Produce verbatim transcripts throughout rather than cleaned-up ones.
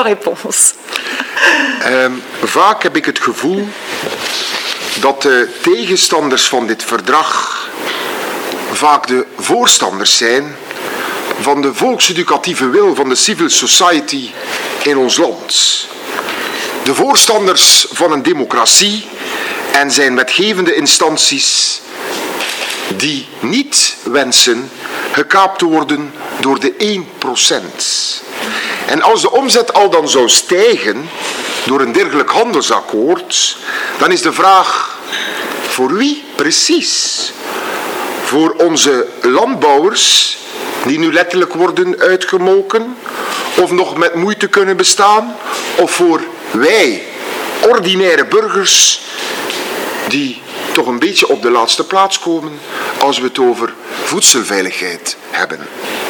réponse. Um, vaak heb ik het gevoel dat de tegenstanders van dit verdrag vaak de voorstanders zijn van de volkseducatieve wil van de civil society in ons land. De voorstanders van een democratie en zijn wetgevende instanties die niet wensen gekaapt te worden door de één procent. En als de omzet al dan zou stijgen door een dergelijk handelsakkoord, dan is de vraag, voor wie precies? Voor onze landbouwers, die nu letterlijk worden uitgemolken, of nog met moeite kunnen bestaan, of voor wij, ordinaire burgers, die toch een beetje op de laatste plaats komen als we het over voedselveiligheid hebben.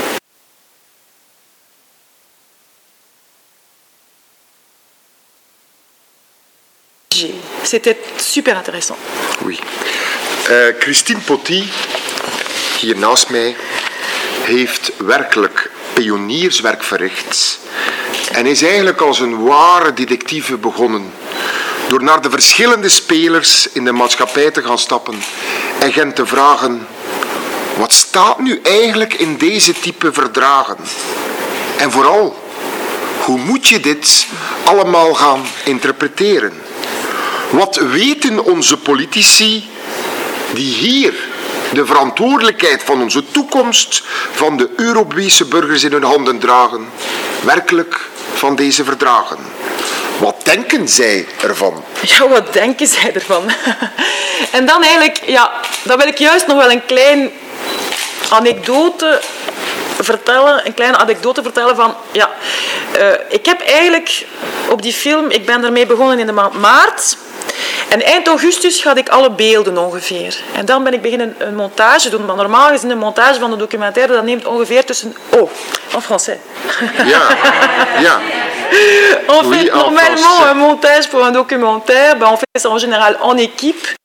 C'était super intéressant. Oui. Uh, Christine Potty, hier naast mij, heeft werkelijk pionierswerk verricht en is eigenlijk als een ware detectieve begonnen door naar de verschillende spelers in de maatschappij te gaan stappen en hen te vragen: wat staat nu eigenlijk in deze type verdragen? En vooral, hoe moet je dit allemaal gaan interpreteren? Wat weten onze politici die hier de verantwoordelijkheid van onze toekomst van de Europese burgers in hun handen dragen, werkelijk van deze verdragen? Wat denken zij ervan? Ja, wat denken zij ervan? En dan eigenlijk, ja, dan wil ik juist nog wel een klein anekdote vertellen, een kleine anekdote vertellen van, ja, uh, ik heb eigenlijk op die film, ik ben daarmee begonnen in de maand maart. En eind augustus had ik alle beelden ongeveer. En dan ben ik beginnen een montage doen. Maar normaal gezien een montage van de documentaire, dat neemt ongeveer tussen... Oh, en français. Ja, ja. En fait, oui, normalement, un montage pour un documentaire, ben, on fait ça en général en équipe.